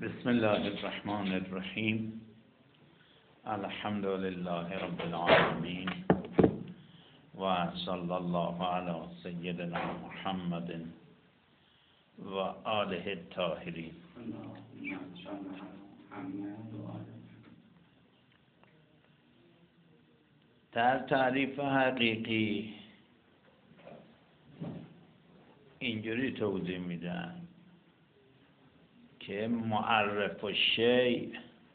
بسم الله الرحمن الرحیم. الحمد لله رب العالمین و صلی الله علی سیدنا محمد و آله الطاهرین. در تعریف حقیقی اینجوری توضیح میدن که معرف الشیء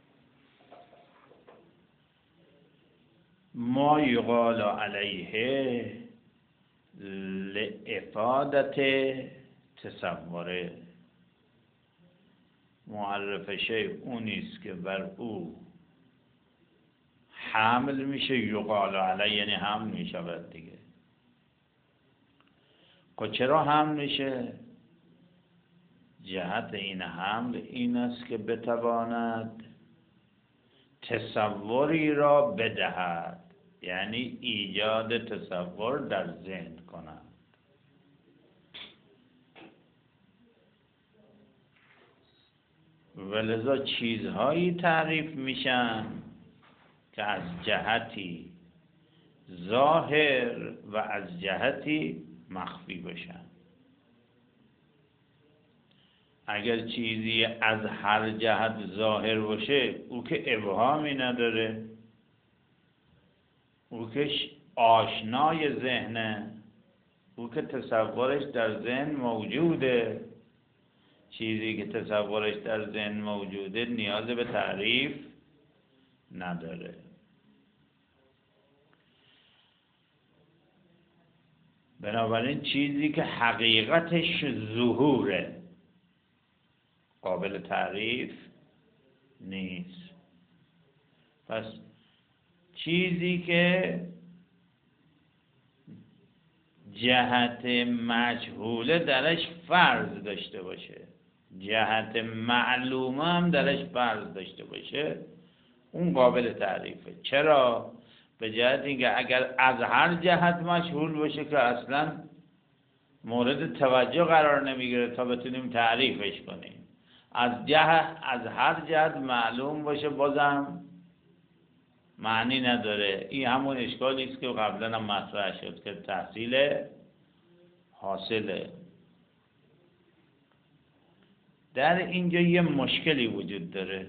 ما یقال علیه لافادت تصوره. معرف شیء اونیست که بر او حمل میشه، یقال علیه یعنی حمل میشود دیگه. خب چرا حمل میشه؟ جهت این حمل این است که بتواند تصوری را بدهد، یعنی ایجاد تصور در ذهن کند. ولذا چیزهایی تعریف میشن که از جهتی ظاهر و از جهتی مخفی باشن. اگر چیزی از هر جهت ظاهر باشه او که ابهامی نداره، او که آشنای ذهنه، او که تصورش در ذهن موجوده. چیزی که تصورش در ذهن موجوده نیاز به تعریف نداره. بنابراین چیزی که حقیقتش ظهوره قابل تعریف نیست. پس چیزی که جهت مجهوله درش فرض داشته باشه، جهت معلومه هم درش فرض داشته باشه، اون قابل تعریفه. چرا؟ به جهت اینکه اگر از هر جهت مجهول باشه که اصلا مورد توجه قرار نمیگیره تا بتونیم تعریفش کنیم. از هر جهت معلوم باشه بازم معنی نداره. این همون اشکالی است که قبلا هم مطرح شد که تحصیل حاصله. در اینجا یه مشکلی وجود داره.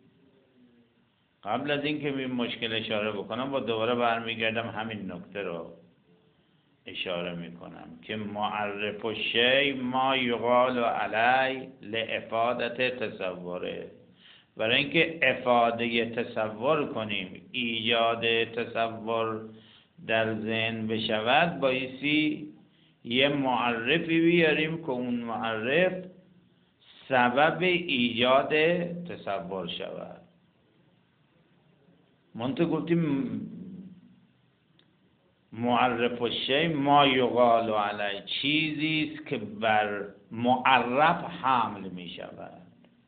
قبل از اینکه به این مشکل اشاره بکنم با دوباره برمیگردم همین نکته رو اشاره میکنم که معرف الشیء ما یقال علی لافادت تصوره. برای اینکه افاده تصور کنیم، ایجاد تصور در ذهن بشود، بایستی یه معرفی بیاریم که اون معرف سبب ایجاد تصور شود. منطق گفتیم معرف الشیء ما یقال علی، چیزی است که بر معرف حمل می شود.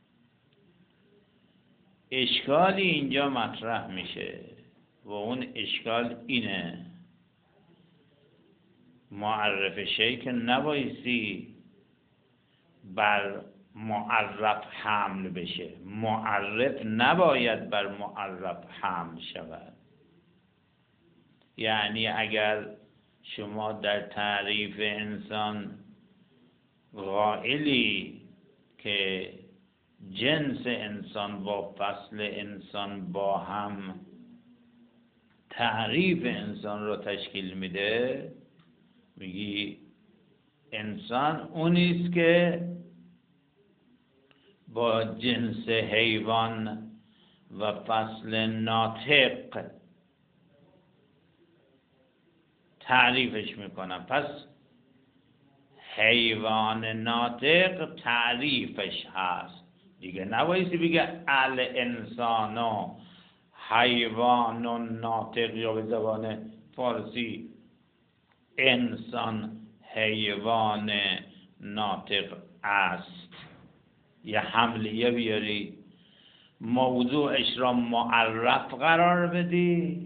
اشکالی اینجا مطرح میشه و اون اشکال اینه: معرف شیء که نبایستی بر معرف حمل بشه، معرف نباید بر معرف حمل شود. یعنی اگر شما در تعریف انسان قائلی که جنس انسان با فصل انسان با هم تعریف انسان رو تشکیل میده، میگی انسان اونیست که با جنس حیوان و فصل ناطق تعریفش میکنم. پس حیوان ناطق تعریفش هست دیگه. نبایستی بگه الانسان حیوان ناطق، یا به زبان فارسی انسان حیوان ناطق است. یه حملیه بیاری موضوعش را معرف قرار بدی،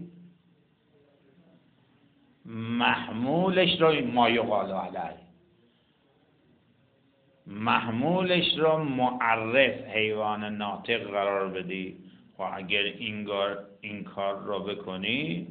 محمولش را ما یقال علیه محمولش رو معرف حیوان ناطق قرار بدی، و اگر این کار رو بکنی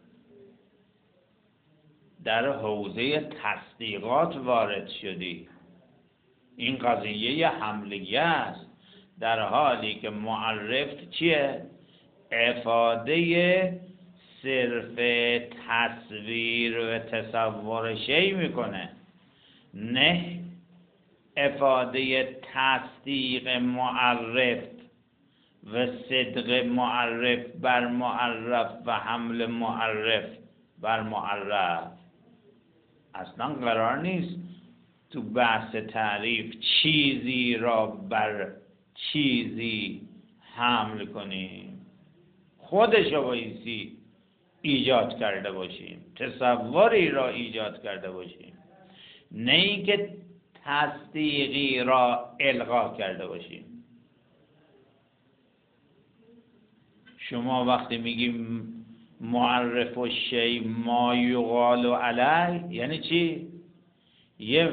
در حوزه تصدیقات وارد شدی. این قضیه حملیه است، در حالی که معرف چیه؟ افاده صرف تصویر و تصور شی میکنه، نه افاده تصدیق معرف و صدق معرف بر معرف و حمل معرف بر معرف. اصلا قرار نیست تو بحث تعریف چیزی را بر چیزی حمل کنیم، خودش رو بایستی ایجاد کرده باشیم، تصوری را ایجاد کرده باشیم، نه اینکه تصدیقی را القا کرده باشیم. شما وقتی میگیم معرف و شی ما یقال علی، یعنی چی؟ یه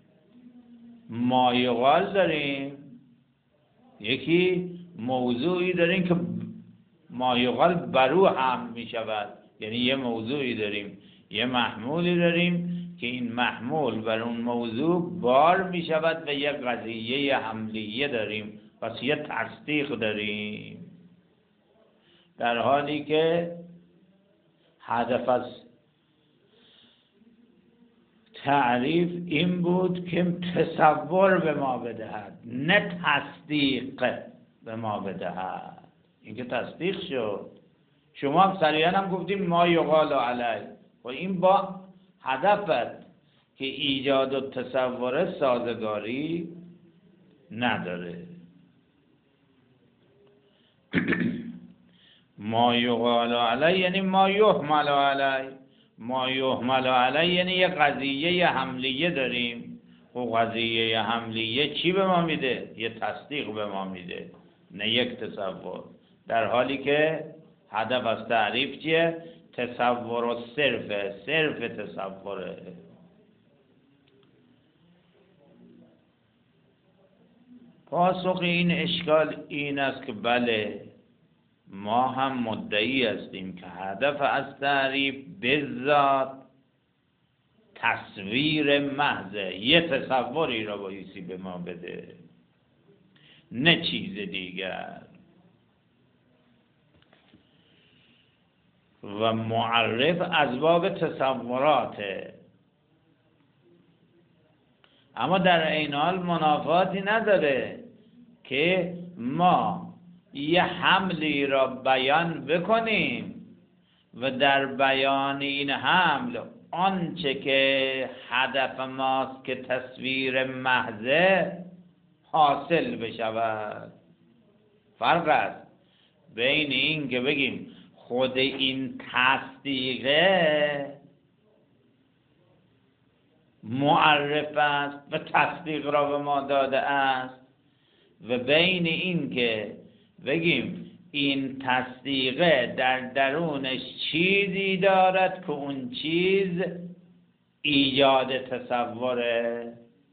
ما یقال داریم، یکی موضوعی داریم که ما یقال برو حمل می شود، یعنی یه موضوعی داریم، یه محمولی داریم که این محمول بر اون موضوع بار می شود و یه قضیه حملیه داریم، پس یه تصدیق داریم. در حالی که هدف از تعریف این بود که تصور به ما بدهد، نه تصدیق به ما بدهد. این که تصدیق شد. شما هم صریحاً هم گفتیم ما یقال علی، و این با هدفت که ایجاد و تصور سازگاری نداره. ما یقال علی یعنی ما یحمل علی، ما یحمل علی یعنی یه قضیه حملیه داریم، و قضیه حملیه چی به ما میده؟ یه تصدیق به ما میده، نه یک تصور. در حالی که هدف از تعریف چیه؟ تصور و صرف تصوره. پاسخ این اشکال این است که بله، ما هم مدعی هستیم که هدف از تعریف بذات تصویر محضه، یه تصوری را بایستی به ما بده، نه چیز دیگر. و معرف از باب تصوراته، اما در این حال منافاتی نداره که ما یه حملی را بیان بکنیم و در بیان این حمل آنچه که هدف ماست که تصویر محضه حاصل بشود. فرق است بین این که بگیم خود این تصدیقه معرف است و تصدیق را به ما داده است، و بین این که بگیم این تصدیقه در درونش چیزی دارد که اون چیز ایجاد تصوره.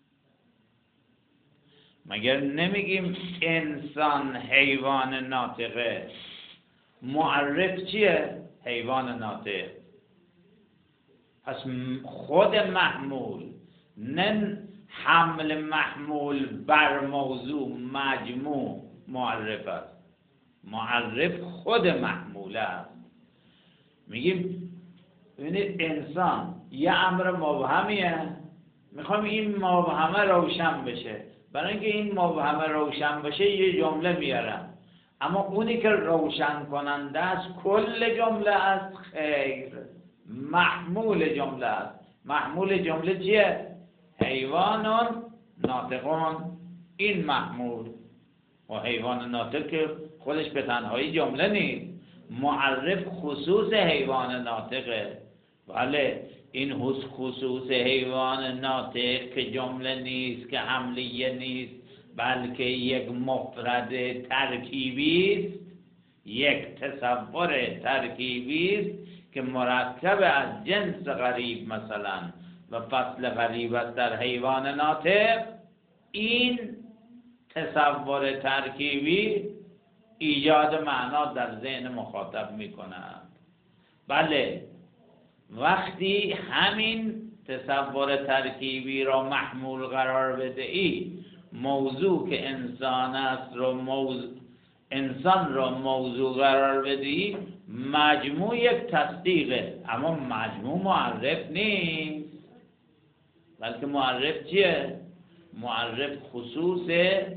مگر نمیگیم انسان حیوان ناطقه؟ معرف چیه؟ حیوان ناطق. پس خود محمول، نه حمل محمول بر موضوع مجموع معرف است. معرف خود محمول است. میگیم ببینید انسان یه امر مبهمیه، میخوام این مبهمه روشن بشه. برای اینکه این مبهمه روشن بشه یه جمله میارم، اما اونی که روشن کننده است کل جمله است؟ خیر، محمول جمله است. محمول جمله چیه؟ حیوانون ناطقون. این محمول و حیوان ناطق که خودش به تنهایی جمله نیست، معرف خصوص حیوان ناطقه. بله، این خصوص حیوان ناطق که جمله نیست، که حملیه نیست، بلکه یک مفرد ترکیبی است، یک تصور ترکیبی است که مرکب از جنس غریب مثلا و فصل غریب است در حیوان ناطق. این تصور ترکیبی ایجاد معنا در ذهن مخاطب میکنند. بله، وقتی همین تصور ترکیبی را محمول قرار بدهی، موضوع که انسان است انسان را موضوع قرار بدهی، مجموع یک تصدیقه، اما مجموع معرف نیست. بلکه معرف چیه؟ معرف خصوص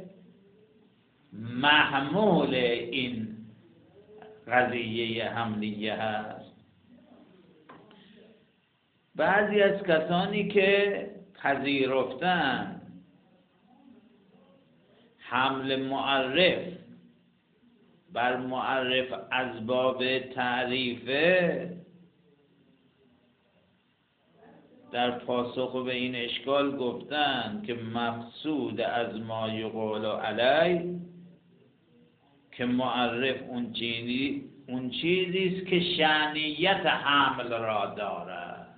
محمول این قضیه حملیه هست. بعضی از کسانی که پذیرفتن حمل معرف بر معرف از باب تعریفه، در پاسخ به این اشکال گفتن که مقصود از ما یقال علی، که معرف اون چیزی است که شأنیت حمل را دارد.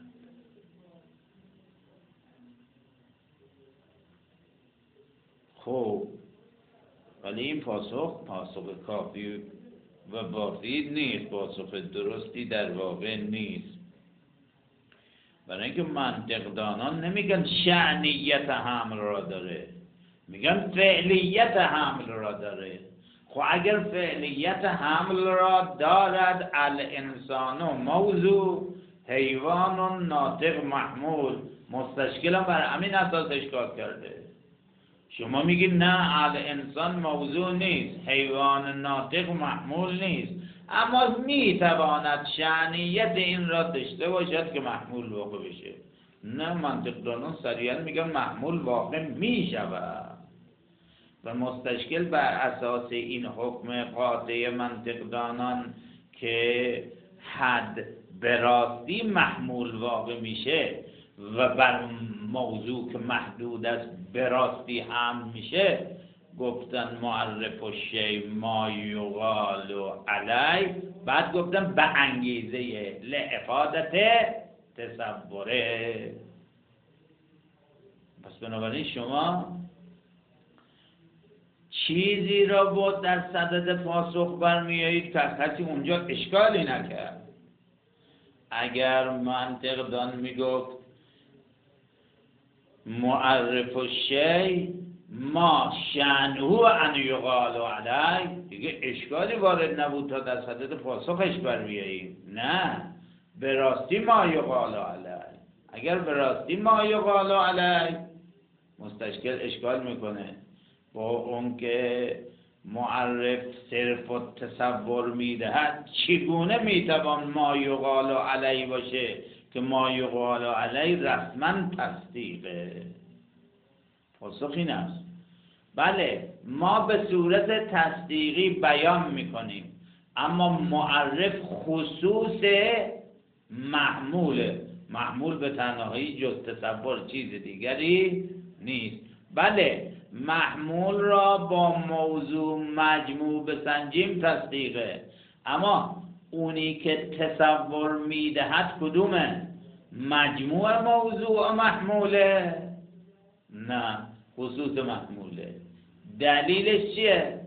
خب ولی این پاسخ کافی و وافی نیست، پاسخ درستی در واقع نیست. برای اینکه منطقدانان نمیگن شأنیت حمل را داره، میگن فعلیت حمل را داره. خب اگر فعلیت حمل را دارد، الانسان موضوع، حیوان ناطق محمول، مستشکل بر همین اساس اشکال کرده. شما میگید نه، الانسان موضوع نیست، حیوان ناطق محمول نیست، اما میتواند شأنیت این را داشته باشد که محمول واقع بشه. نه، منطقدانان صریحا میگن محمول واقع میشود و مستشکل بر اساس این حکم قاطع منطقدانان که حد به راستی محمول واقع میشه و بر موضوع که محدود است به راستی هم میشه، گفتن معرف الشیء ما یقال علی، بعد گفتن به انگیزه لافادت تصوره. پس بنابراین شما چیزی را بود در صدد پاسخ برمیایید که کسی اونجا اشکالی نکرد. اگر منطقدان میگفت معرف الشیء ما شأنه ان یقال علی، دیگه اشکالی وارد نبود تا در صدد پاسخش برمیایید. نه، به راستی ما یقال علی. اگر به راستی ما یقال علی، مستشکل اشکال میکنه با اون که معرف صرف و تصور میدهد. چگونه میتوان ما یقال علی باشه که ما یقال علی رسما تصدیقه؟ پاسخ این است بله، ما به صورت تصدیقی بیان میکنیم، اما معرف خصوص محمول به تنهایی جز تصور چیز دیگری نیست. بله، محمول را با موضوع مجموع بسنجیم تصدیقه، اما اونی که تصور میدهد کدومه؟ مجموع موضوع محموله؟ نه، خصوص محموله. دلیلش چیه؟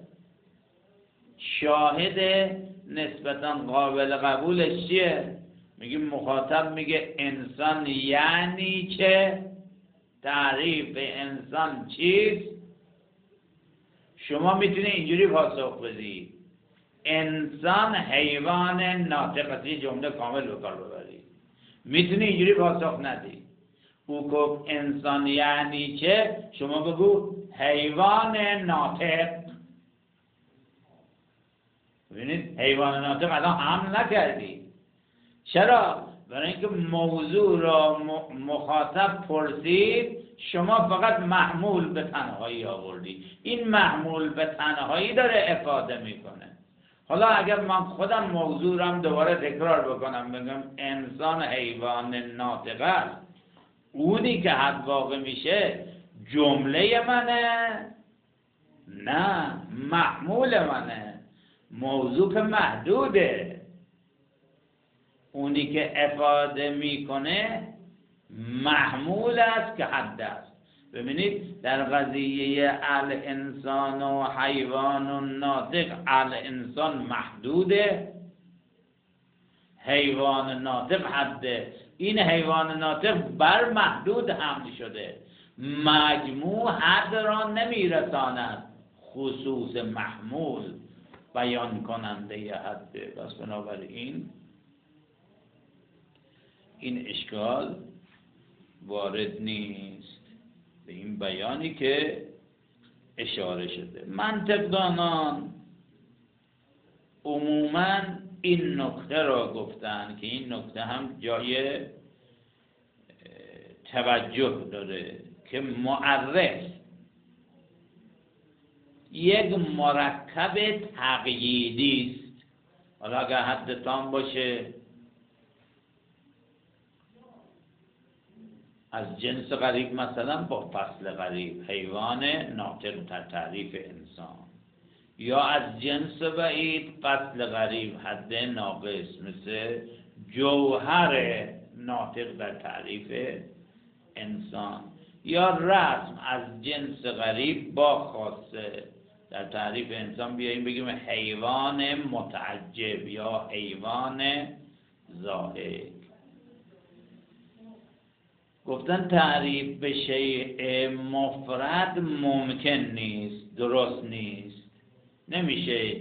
شاهد نسبتاً قابل قبولش چیه؟ میگیم مخاطب میگه انسان یعنی چه؟ تعریف انسان چیست؟ شما میتونی اینجوری پاسخ بدی انسان حیوان ناطق است، یه جمله کامل به کار ببری. میتونی اینجوری پاسخ ندی. او گفت انسان یعنی چه؟ شما بگو حیوان ناطق. ببینید حیوان ناطق الان حمل نکردی. چرا؟ برای اینکه موضوع را مخاطب پرسید، شما فقط محمول به تنهایی آوردی. این محمول به تنهایی داره افاده میکنه. حالا اگر من خودم موضوع را دوباره تکرار بکنم، بگم انسان حیوان ناطق است، اونی که حد واقع میشه جمله منه؟ نه، محمول منه. موضوع که محدوده، اونی که افاده میکنه محمول است که حد است. ببینید در قضیه الانسان و حیوان و ناطق، الانسان محدوده، حیوان ناطق حده. این حیوان ناطق بر محدود حمل شده، مجموع حد را نمیرساند، خصوص محمول بیان کننده حده. پس بنابراین این اشکال وارد نیست به این بیانی که اشاره شده. منطقدانان عموماً این نکته را گفتن که این نکته هم جای توجه داره که معرف یک مرکب تقییدی است. حالا اگر حدتان باشه از جنس غریب، مثلا با فصل غریب، حیوان ناطق در تعریف انسان، یا از جنس بعید فصل غریب حد ناقص، مثل جوهر ناطق در تعریف انسان، یا رسم از جنس غریب با خاصه در تعریف انسان. بیاییم بگیم حیوان متعجب یا حیوان ضاحک. گفتن تعریف به شیء مفرد ممکن نیست، درست نیست. نمیشه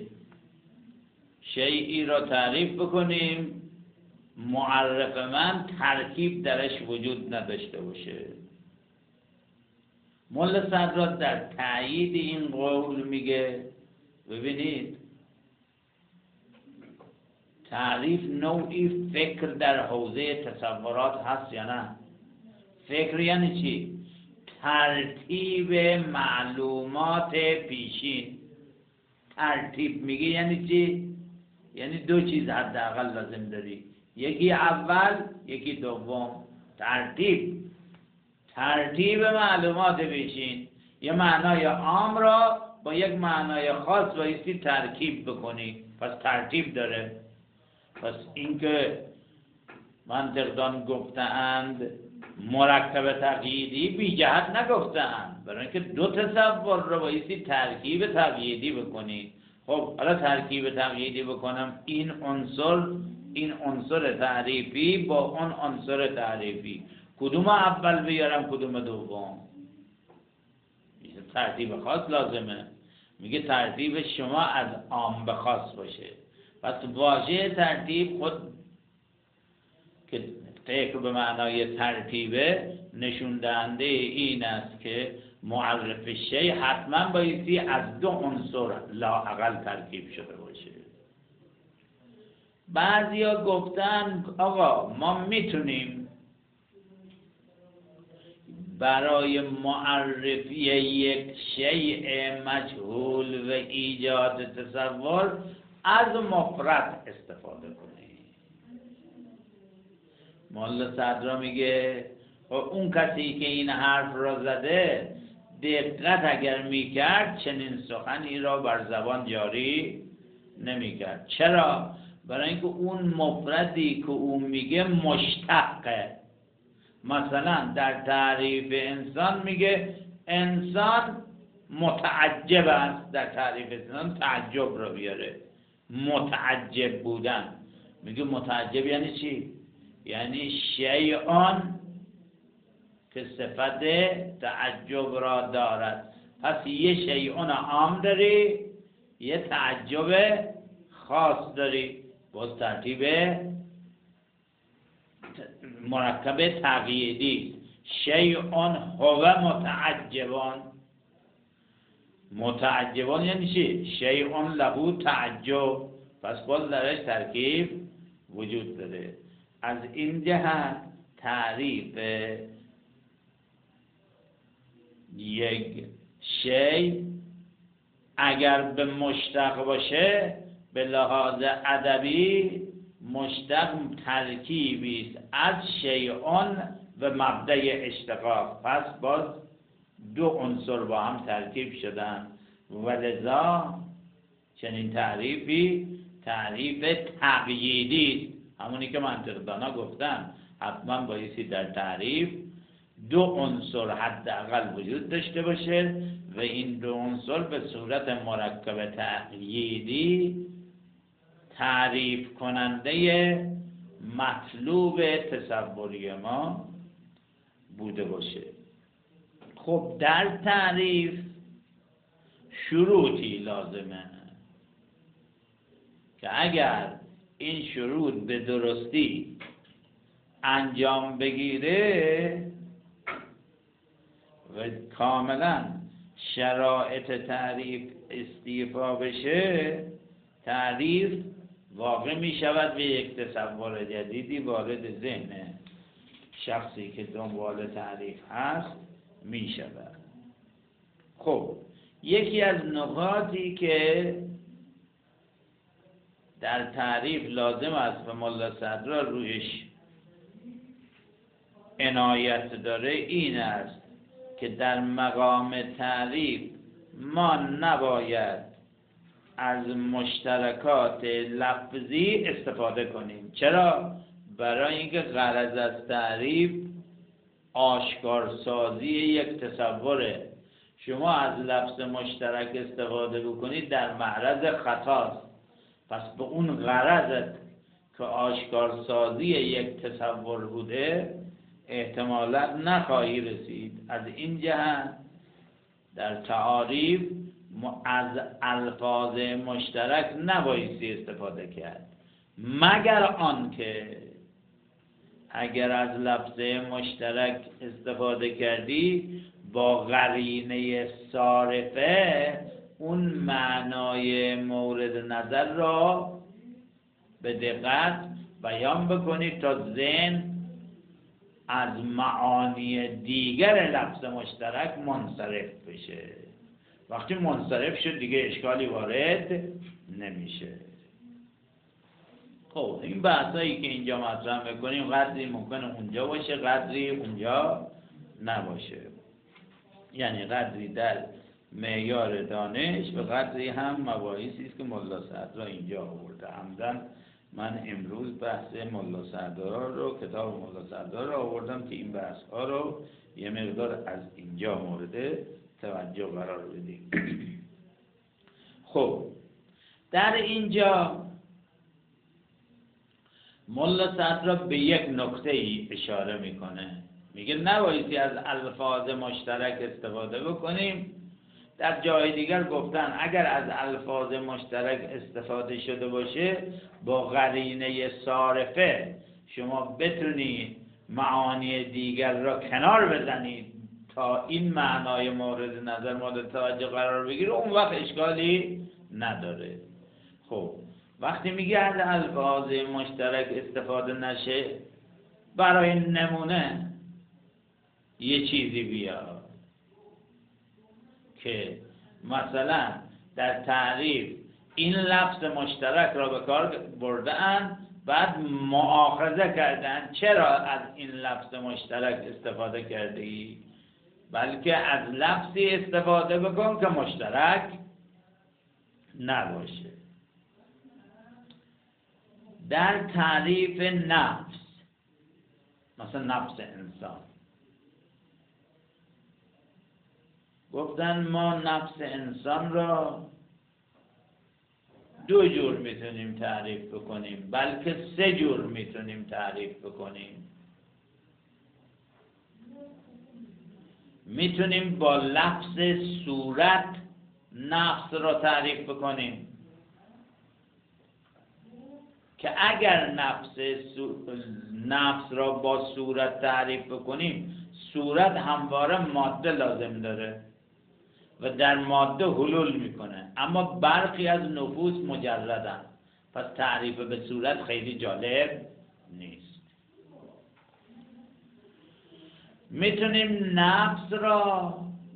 شیئی را تعریف بکنیم معرف من ترکیب درش وجود نداشته باشه. ملا صدرات در تأیید این قول میگه ببینید تعریف نوعی فکر در حوزه تصورات هست یا نه؟ فکر یعنی چی؟ ترتیب معلومات پیشین. ترتیب میگه یعنی چی؟ یعنی دو چیز حداقل لازم داری، یکی اول یکی دوم. ترتیب معلومات پیشین، یه معنای عام را با یک معنای خاص بایستی ترکیب بکنی، پس ترتیب داره. پس اینکه منطقدان گفتند مرکب تقییدی بی جهت نگفتند، برای اینکه دو تصور رو بایستی ترکیب تقییدی بکنی. خب حالا ترکیب تقییدی بکنم، این عنصر تعریفی با اون عنصر تعریفی، کدوم اول بیارم کدوم دوم؟ ترتیب خاص لازمه. میگه ترتیب شما از عام به خاص باشه. پس واژه ترتیب خود که فکر به معنای ترتیبه نشون دهنده این است که معرف شی حتما بایستی از دو عنصر لااقل ترکیب شده باشه. بعضیا گفتن آقا ما میتونیم برای معرفی یک شیء مجهول و ایجاد تصور از مفرد استفاده کنیم. مولا صدرا میگه اون کسی که این حرف را زده دقت اگر میکرد چنین سخنی را بر زبان جاری نمیکرد. چرا؟ برای اینکه اون مفردی که اون میگه مشتقه. مثلا در تعریف انسان میگه انسان متعجب است، در تعریف انسان تعجب را بیاره، متعجب بودن. میگه متعجب یعنی چی؟ یعنی شیئان که صفت تعجب را دارد. پس یه شیئان عام داری، یه تعجب خاص داری. باز ترتیب مرکب تقییدی. شیئان هو متعجبان یعنی چی؟ شیئان له تعجب، پس باز درش ترکیب وجود داره. از این جهت تعریف یک شی اگر به مشتق باشه به لحاظ ادبی مشتق ترکیبی است از شیئان و مبدأ اشتقاق، پس باز دو عنصر با هم ترکیب شدن و لذا چنین تعریفی تعریف تقییدی است. همونی که منطقدانا گفتن حتما بایستی در تعریف دو عنصر حداقل وجود داشته باشه و این دو عنصر به صورت مرکب تأییدی تعریف کننده مطلوب تصوری ما بوده باشه. خب در تعریف شروطی لازمه که اگر این شروط به درستی انجام بگیره و کاملا شرایط تعریف استیفا بشه، تعریف واقع می شود به یک تصور جدیدی وارد ذهن شخصی که دنبال تعریف هست می شود. خب یکی از نکاتی که در تعریف لازم است و ملا صدرا رویش عنایت داره این است که در مقام تعریف ما نباید از مشترکات لفظی استفاده کنیم. چرا؟ برای اینکه غرض از تعریف آشکارسازی یک تصوره. شما از لفظ مشترک استفاده بکنید در معرض خطاست. پس به اون غرضت که آشکارسازی یک تصور بوده احتمالاً نخواهی رسید. از این جهت در تعاریف از الفاظ مشترک نبایستی استفاده کرد، مگر آنکه اگر از لفظ مشترک استفاده کردی با قرینه صارفه اون معنای مورد نظر را به دقت بیان بکنید تا ذهن از معانی دیگر لفظ مشترک منصرف بشه. وقتی منصرف شد دیگه اشکالی وارد نمیشه. خب این بحثایی که اینجا مطرح میکنیم قدری ممکنه اونجا باشه، قدری اونجا نباشه. یعنی قدری در معیار دانش و قدری هم مباحثی است که ملا صدرا اینجا آورده. عمدن من امروز بحث ملا صدرا رو، کتاب ملا صدرا رو آوردم که این بحث ها رو یه مقدار از اینجا مورد توجه قرار بدیم. خب در اینجا ملا صدرا به یک نکته ای اشاره میکنه. میگه نبایستی از الفاظ مشترک استفاده بکنیم. در جای دیگر گفتن اگر از الفاظ مشترک استفاده شده باشه با قرینه صارفه شما بتونید معانی دیگر را کنار بزنید تا این معنای مورد نظر مورد توجه قرار بگیره، اون وقت اشکالی نداره. خب وقتی میگه از الفاظ مشترک استفاده نشه، برای نمونه یه چیزی بیار که مثلا در تعریف این لفظ مشترک را به کار بردن، بعد مؤاخذه کردن چرا از این لفظ مشترک استفاده کرده ای؟ بلکه از لفظی استفاده بکن که مشترک نباشه. در تعریف نفس، مثلا نفس انسان، گفتن ما نفس انسان را دو جور میتونیم تعریف بکنیم، بلکه سه جور میتونیم تعریف بکنیم. میتونیم با لفظ صورت نفس را تعریف بکنیم که اگر نفس را با صورت تعریف بکنیم، صورت همواره ماده لازم داره و در ماده حلول میکنه، اما برخی از نفوس مجردن، پس تعریف به صورت خیلی جالب نیست. میتونیم نفس را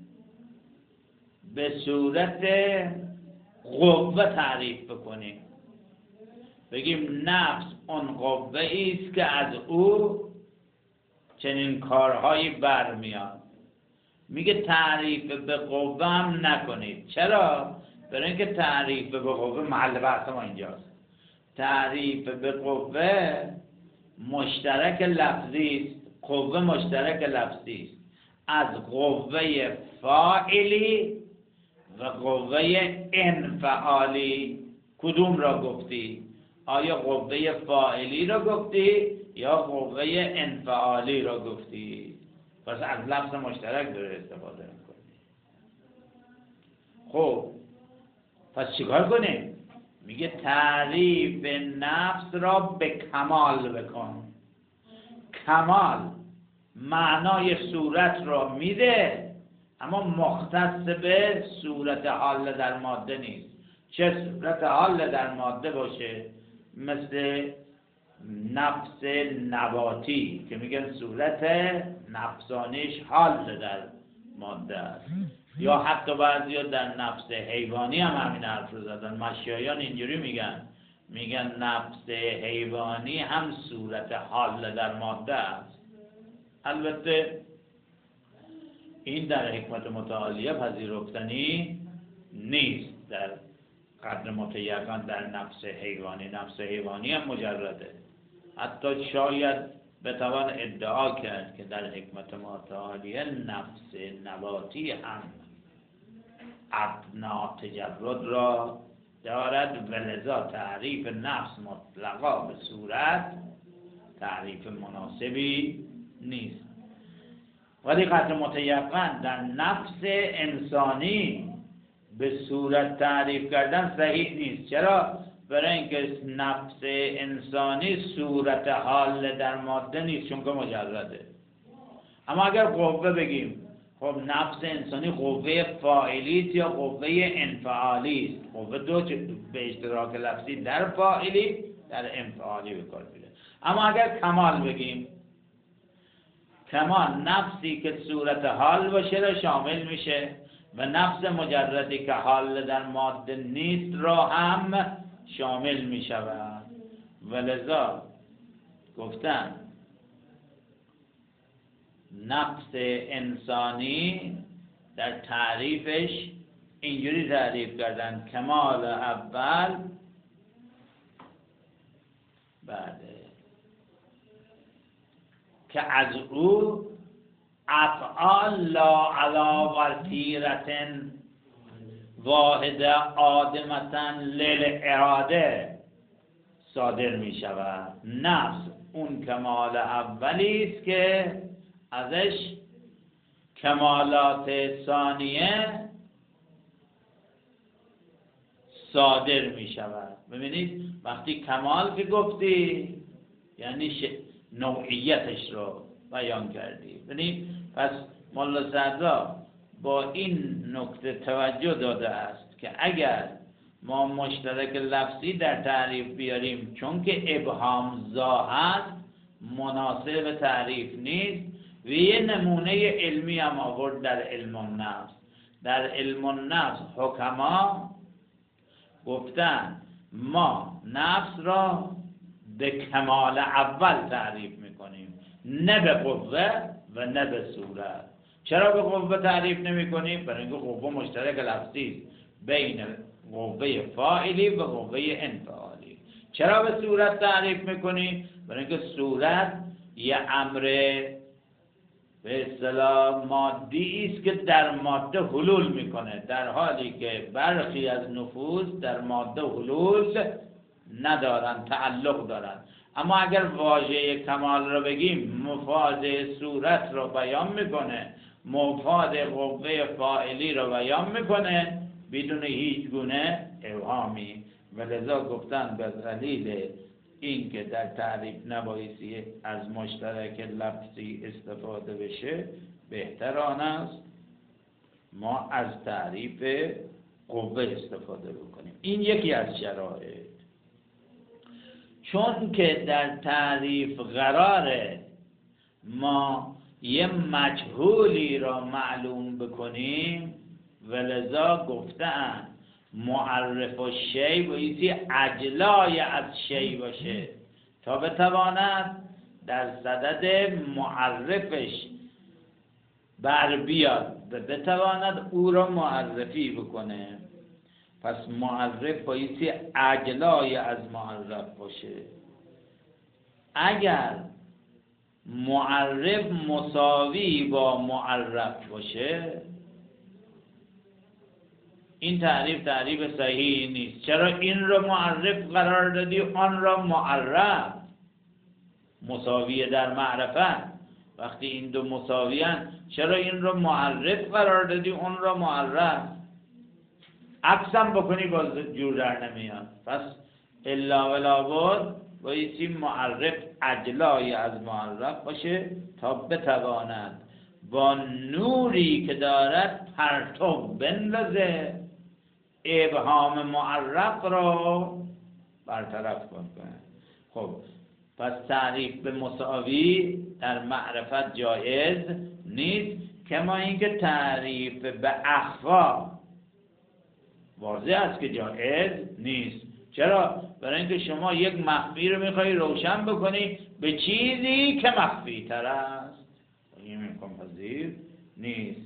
به صورت قوه تعریف بکنیم، بگیم نفس اون قوه ایست که از او چنین کارهایی برمیاد. میگه تعریف به قوه هم نکنید. چرا؟ برای اینکه تعریف به قوه محل بحث ما اینجاست. تعریف به قوه مشترک لفظی است، قوه مشترک لفظی است. از قوه فاعلی و قوه انفعالی کدوم را گفتی؟ آیا قوه فاعلی را گفتی یا قوه انفعالی را گفتی؟ پس از لفظ مشترک داره استفاده میکنی. خب پس چیکار کنیم؟ میگه تعریف نفس را به کمال بکن. کمال معنای صورت را میده اما مختص به صورت حال در ماده نیست. چه صورت حال در ماده باشه؟ مثل نفس نباتی که میگن صورت نفسانیش حال در ماده است، یا حتی بعضیا در نفس حیوانی هم همین حرف رو زدن. مشایان اینجوری میگن نفس حیوانی هم صورت حال در ماده است. البته این در حکمت متعالیه پذیرفتنی نیست در قدر متیقن در نفس حیوانی. نفس حیوانی هم مجرده. حتی شاید بتوان ادعا کرد که در حکمت متعالیه نفس نباتی هم ادنا تجرد را دارد، ولذا تعریف نفس مطلقا به صورت تعریف مناسبی نیست. ولی قدر متیقن در نفس انسانی به صورت تعریف کردن صحیح نیست. چرا؟ برای اینکه نفس انسانی صورت حال در ماده نیست، چون که مجرده. اما اگر قوه بگیم، خب نفس انسانی قوه فاعلی است یا قوه انفعالی است؟ قوه دو به اشتراک لفظی در فاعلی در انفعالی به کار میره. اما اگر کمال بگیم، کمال نفسی که صورت حال باشه را شامل میشه و نفس مجردی که حال در ماده نیست را هم شامل میشود. ولذا گفتن نفس انسانی در تعریفش اینجوری تعریف کردن: کمال اول بعده که از او افعال لا علا ورتیرتن واحده آدمتن للاراده صادر می شود. نفس اون کمال اولی است که ازش کمالات ثانیه صادر می شود. ببینید وقتی کمال که گفتی یعنی نوعیتش رو بیان کردی. ببینید پس مولا صدرا با این نکته توجه داده است که اگر ما مشترک لفظی در تعریف بیاریم، چون که ابهام زا مناسب تعریف نیست، و یه نمونه علمی هم آورد در علم النفس. در علم النفس حکما گفتن ما نفس را به کمال اول تعریف میکنیم، نه به قوه و نه به صورت. چرا به قوه تعریف نمی کنیم؟ برای اینکه قوه مشترک لفظی بین قوه فاعلی و قوه انفعالی. چرا به صورت تعریف میکنیم؟ برای اینکه صورت یه امر به اصطلاح مادی است که در ماده حلول میکنه، در حالی که برخی از نفوس در ماده حلول ندارن، تعلق دارن. اما اگر واژه کمال رو بگیم مفاد صورت رو بیان میکنه، مفاد قوه فاعلی رو بیان میکنه بدون هیچ گونه ابهامی. ولذا گفتن به دلیل این که در تعریف نبایستی از مشترک لفظی استفاده بشه، بهتر آن است ما از تعریف قوه استفاده بکنیم. این یکی از شرایط. چون که در تعریف قراره ما یه مجهولی را معلوم بکنیم، ولذا گفتن معرف و شی بایستی اجلای از شی باشه تا بتواند در صدد معرفش بر بیاد و بتواند او را معرفی بکنه. پس معرف بایستی اجلای از معرف باشه. اگر معرف مساوی با معرف باشه، این تعریف صحیحی نیست. چرا این رو معرف قرار دادی آن را معرف؟ مساویه در معرفت. وقتی این دو مساویان، چرا این رو معرف قرار دادی اون را معرف؟ عکسم بکنی باز جور در نمیاد. پس الا ولا بود بایستی معرف اجلای از معرف باشه تا بتواند با نوری که دارد پرتو بندازه، ابهام معرف را برطرف کنه. خب پس تعریف به مساوی در معرفت جایز نیست، کما اینکه تعریف به اخفا واضح است که جایز نیست. چرا؟ برای اینکه شما یک مخفی رو میخوایی روشن بکنی به چیزی که مخفی تر است، این امکان پذیر نیست.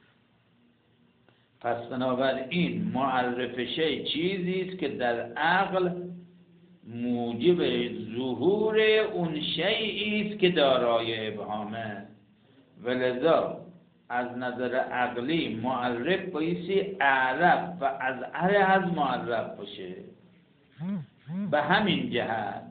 پس بنابراین معرف شی چیزی است که در عقل موجب ظهور اون شیئی است که دارای ابهامه، ولذا از نظر عقلی معرف بایستی اعرف و از معرف باشه. به همین جهت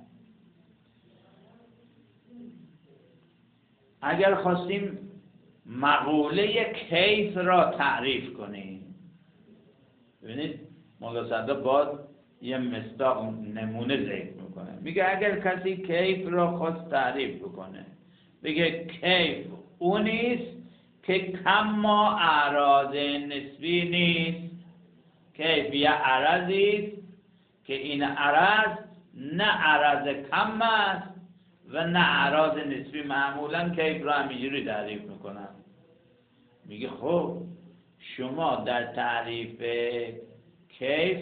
اگر خواستیم مقوله کیف را تعریف کنیم، ببینید مولا صدرا باز یه مصداق نمونه ذکر میکنه. میگه اگر کسی کیف را خواست تعریف بکنه، بگه کیف اونیست که کما اعراض نسبی نیست. کیف یه عرضیست که این عرض نه عرض کم است و نه عرض نسبی. معمولا کیف را همینجوری تعریف میکنن. میگه خب شما در تعریف کیف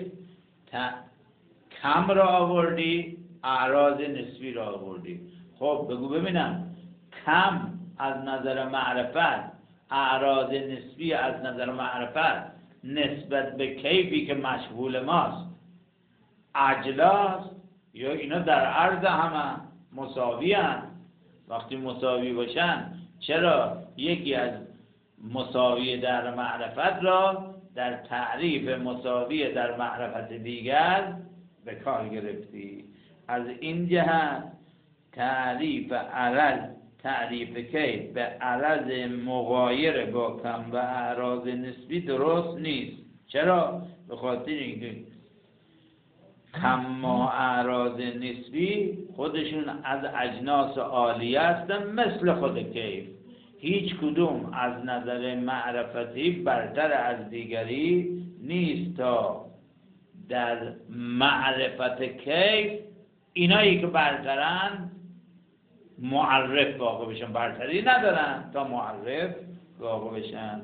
کم را آوردی، اعراض نسبی را آوردی. خب بگو ببینم، کم از نظر معرفت، اعراض نسبی از نظر معرفت نسبت به کیفی که مشغول ماست اجلاست یا اینا در عرض همه مساوی هستند؟ وقتی مساوی باشن چرا یکی از مساوی در معرفت را در تعریف مساوی در معرفت دیگر به کار گرفتی؟ از این جهت تعریف عرض، تعریف کیف به عرض مغایر با کم و اعراض نسبی درست نیست. چرا؟ به خاطر اینکه کم و اعراض نسبی خودشون از اجناس عالیه هستن مثل خود کیف. هیچ کدوم از نظر معرفتی برتر از دیگری نیست تا در معرفت کیف اینایی که برترن معرف واقع بشن، برتری ندارن تا معرف واقع بشن.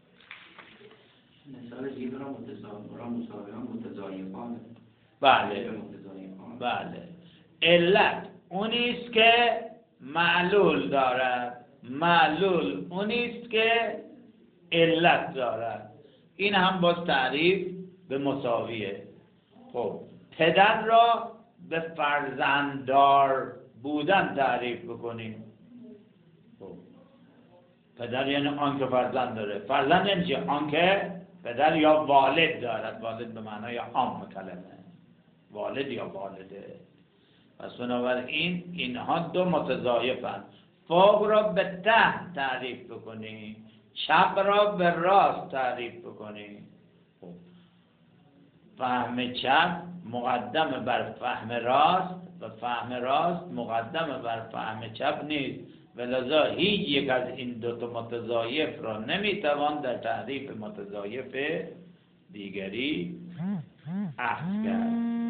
مثال دیگه را مساویان متضایفانه. بله بله. علت اونیست که معلول دارد، معلول اونیست که علت دارد. این هم باز تعریف به مساویه. خب پدر را به فرزنددار بودن تعریف بکنیم. خب پدر یعنی آن که فرزند داره. فرزند یعنی چه؟ آن که پدر یا والد دارد. والد به معنای عام کلمه، والد یا والده. پس بنابراین اینها دو متضایفند. فوق را به تحت تعریف بکنی، چپ را به راست تعریف بکنی. خب فهم چپ مقدم بر فهم راست و فهم راست مقدم بر فهم چپ نیست، ولذا هیچ یک از این دو تا متضایف را نمیتوان در تعریف متضایف دیگری اخذ کرد.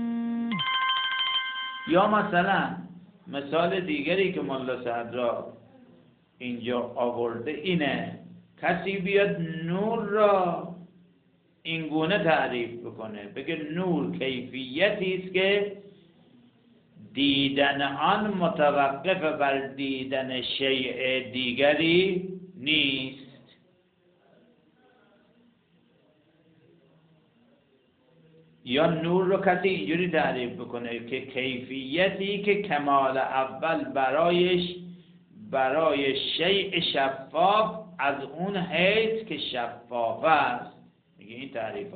یا مثلا مثال دیگری که مولا صدرا اینجا آورده اینه، کسی بیاد نور را اینگونه تعریف بکنه، بگه نور کیفیتی است که دیدن آن متوقف بر دیدن شیء دیگری نیست. یا نور رو کسی اینجوری تعریف بکنه که کیفیتی که کمال اول برایش برای شیء شفاف از اون حیث که شفاف است. میگه این تعریف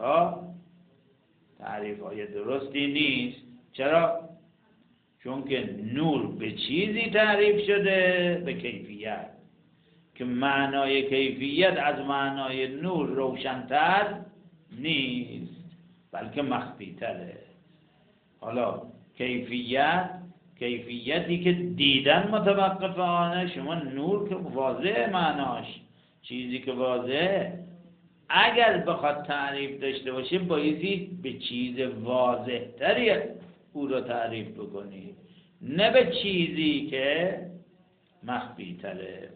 های درستی نیست. چرا؟ چون که نور به چیزی تعریف شده، به کیفیت، که معنای کیفیت از معنای نور روشن‌تر نیست، بلکه مخفی‌تره. حالا کیفیتی که دیدن متوقف آنه، شما نور که واضح معناش، چیزی که واضح، اگر بخواد تعریف داشته باشه بایستی به چیز واضح تری او رو تعریف بکنی، نه به چیزی که مخفی تره.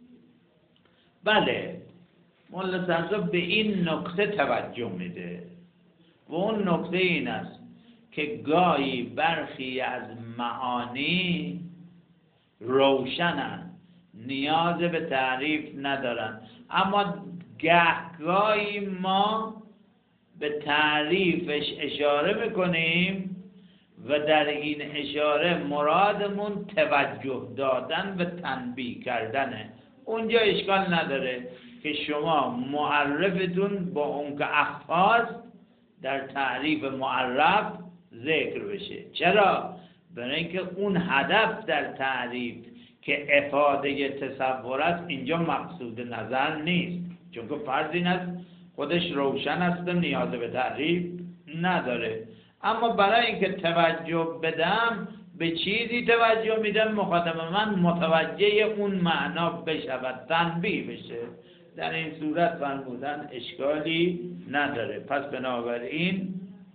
بله، مولا صدرا به این نکته توجه میده و اون نکته این است که گاهی برخی از معانی روشنن، نیاز به تعریف ندارن، اما گهگاهی ما به تعریفش اشاره میکنیم و در این اشاره مرادمون توجه دادن و تنبیه کردنه. اونجا اشکال نداره که شما معرفتون با اون که اخفاست در تعریف معرف ذکر بشه. چرا؟ برای اینکه اون هدف در تعریف که افاده تصور است اینجا مقصود نظر نیست، چون که فرض این است خودش روشن است و نیاز به تعریف نداره. اما برای اینکه توجه بدم به چیزی توجه میدم مخاطب من متوجه اون معنا بشود، تنبیه بشه. در این صورت فرمودن اشکالی نداره. پس بنابراین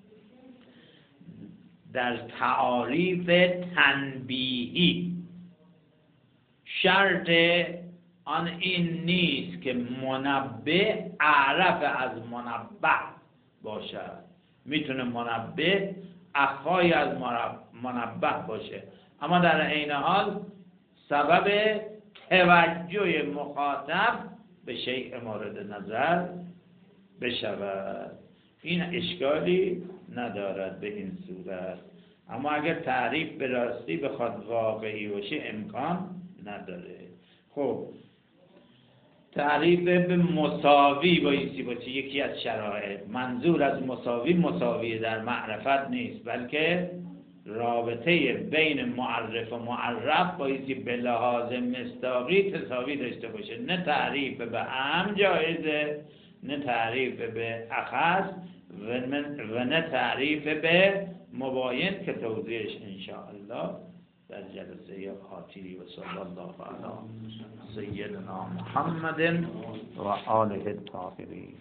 در تعاریف تنبیهی شرط آن این نیست که منبه اعرف از منبه باشد. میتونه منبه اخفای از منبه باشه، اما در عین حال سبب توجه مخاطب به شیء مورد نظر بشود. این اشکالی ندارد به این صورت. اما اگر تعریف به راستی بخواد واقعی باشه امکان نداره. خب تعریف به مساوی بایستی باشه یکی از شرایط. منظور از مساوی در معرفت نیست، بلکه رابطه بین معرف و معرف بایستی به لحاظ مصداقی تساوی داشته باشه. نه تعریف به عام جایزه، نه تعریف به اخص و نه تعریف به مباین که توضیحش انشاءالله در جلسه آتی. و صلی الله علی سیدنا محمد و آله الطاهرین.